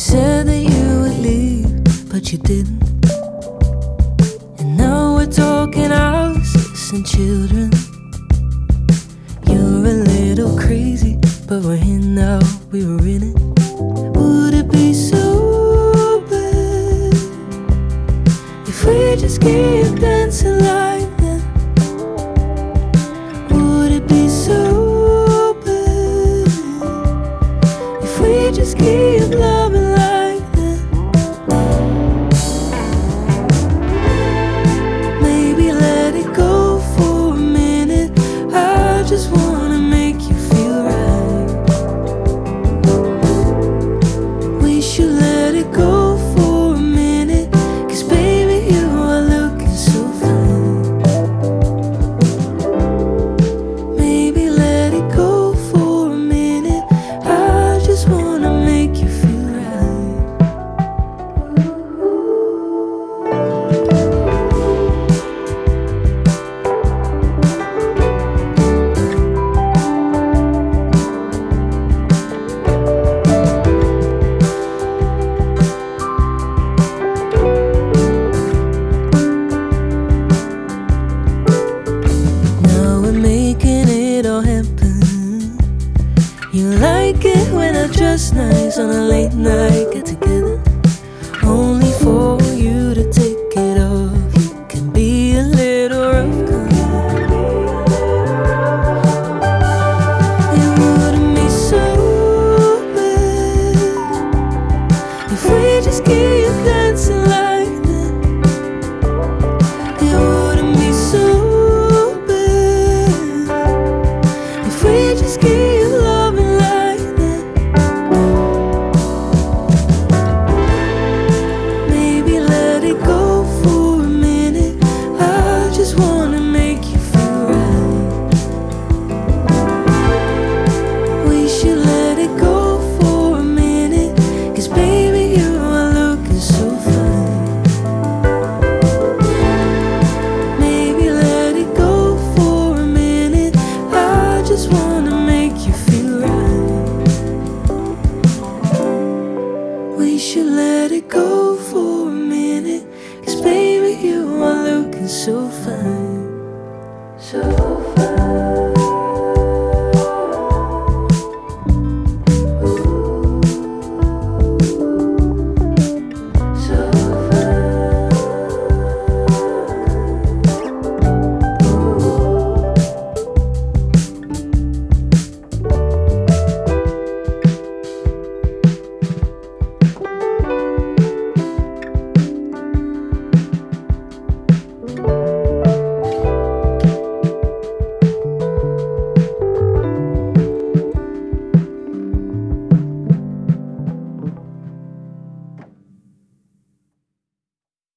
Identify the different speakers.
Speaker 1: said that you would leave, but you didn't. And now we're talking houses and children. You're a little crazy, but we're here now, we were in it. Would it be so bad if we just keep dancing like that? Would it be so bad if we just keep loving like that? Maybe let it go for a minute. I just wanna make you feel right. We should let it go for a minute, 'cause baby you are looking so fine. Maybe let it go for a minute. I just wanna make you feel right. Now we're making it all happen. You like it when I dress nice on a late night get together. Only